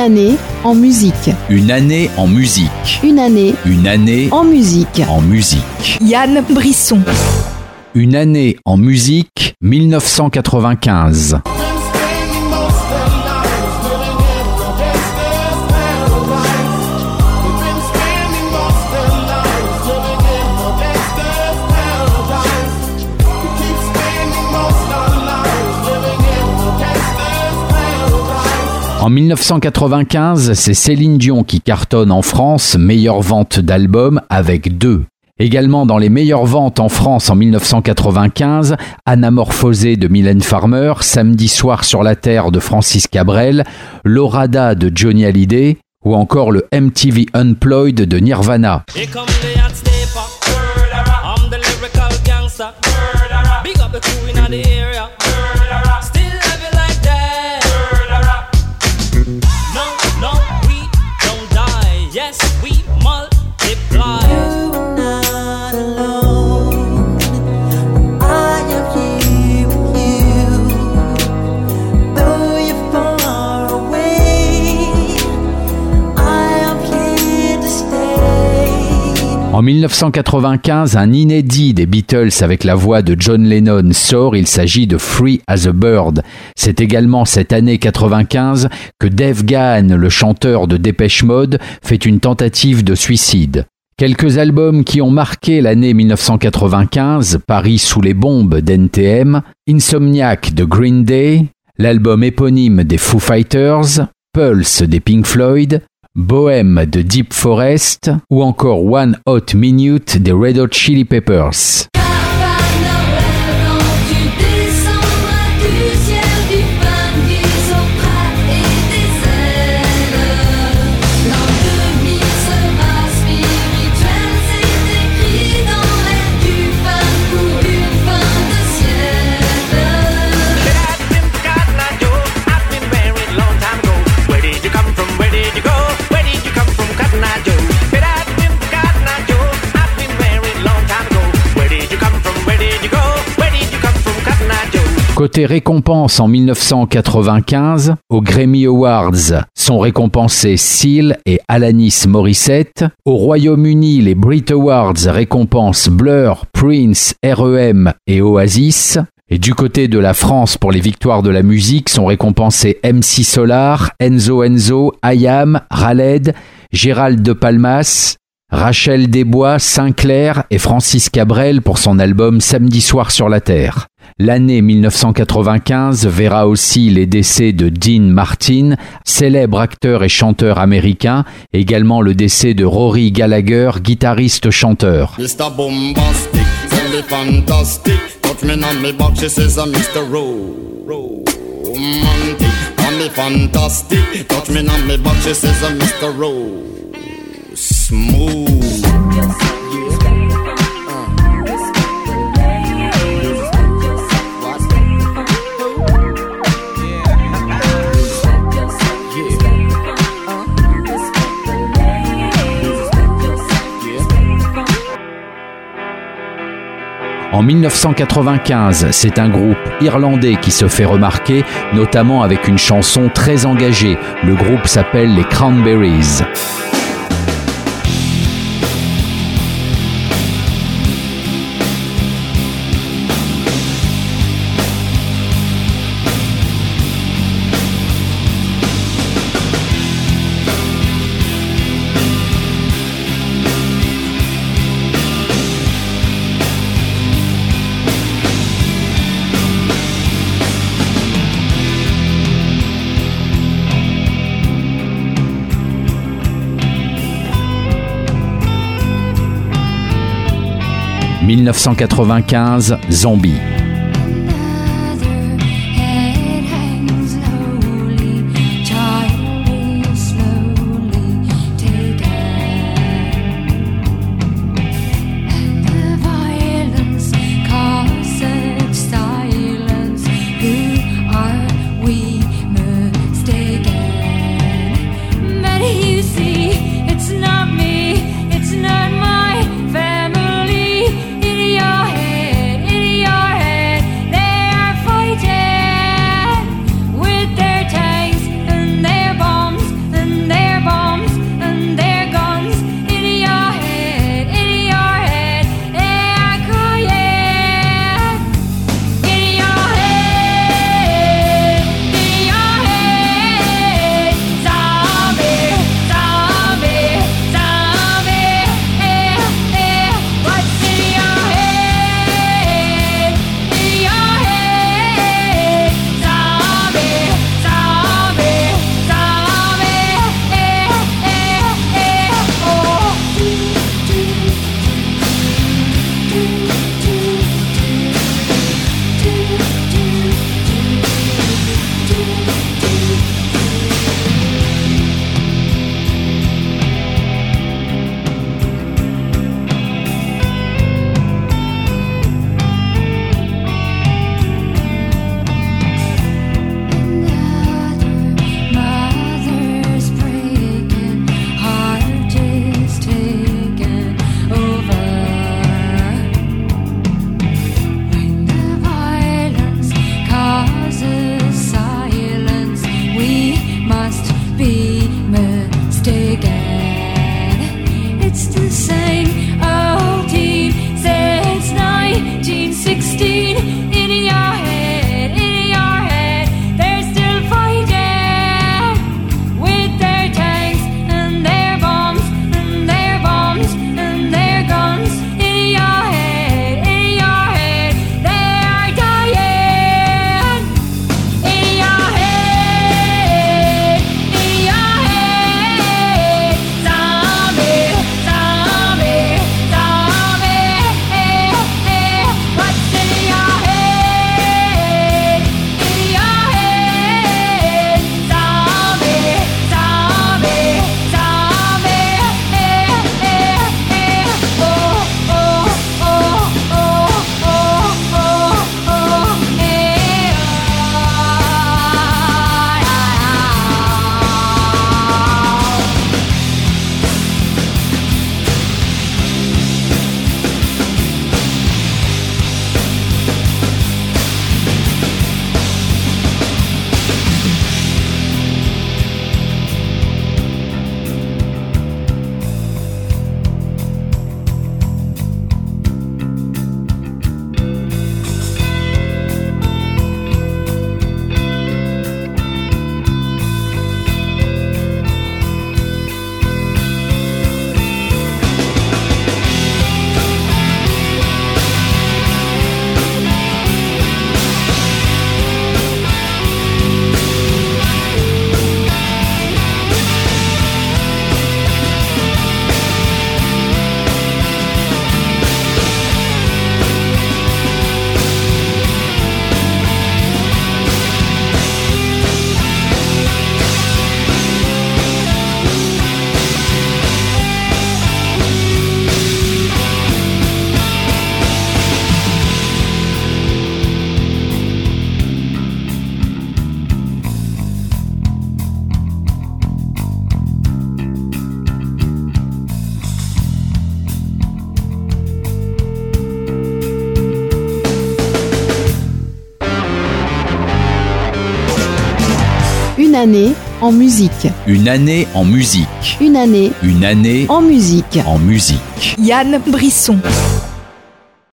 année en musique. Une année en musique. Une année. Une année en musique. En musique. Yann Brisson. Une année en musique, 1995. En 1995, c'est Céline Dion qui cartonne en France, meilleure vente d'albums avec 2. Également dans les meilleures ventes en France en 1995, Anamorphosé de Mylène Farmer, Samedi soir sur la terre de Francis Cabrel, Lorada de Johnny Hallyday ou encore le MTV Unplugged de Nirvana. En 1995, un inédit des Beatles avec la voix de John Lennon sort, il s'agit de Free as a Bird. C'est également cette année 95 que Dave Gahan, le chanteur de Depeche Mode, fait une tentative de suicide. Quelques albums qui ont marqué l'année 1995, Paris sous les bombes d'NTM, Insomniac de Green Day, l'album éponyme des Foo Fighters, Pulse des Pink Floyd, Bohème de Deep Forest ou encore One Hot Minute des Red Hot Chili Peppers. Côté récompense en 1995, aux Grammy Awards sont récompensés Seal et Alanis Morissette. Au Royaume-Uni, les Brit Awards récompensent Blur, Prince, R.E.M. et Oasis. Et du côté de la France, pour les victoires de la musique, sont récompensés MC Solar, Enzo Enzo, IAM, Raled, Gérald de Palmas, Rachel Desbois, Sinclair et Francis Cabrel pour son album Samedi soir sur la terre. L'année 1995 verra aussi les décès de Dean Martin, célèbre acteur et chanteur américain, également le décès de Rory Gallagher, guitariste-chanteur. Mr. Bombastic, tell me fantastic, touch me on me back, she says I'm Mr. Romantic, tell me fantastic, touch me on me back, she says I'm Mr. Smooth. En 1995, c'est un groupe irlandais qui se fait remarquer, notamment avec une chanson très engagée. Le groupe s'appelle les Cranberries. « 1995, Zombie. It's not my family in your head. année en musique. Une année en musique. Une année Une année en musique. en musique. Yann Brisson.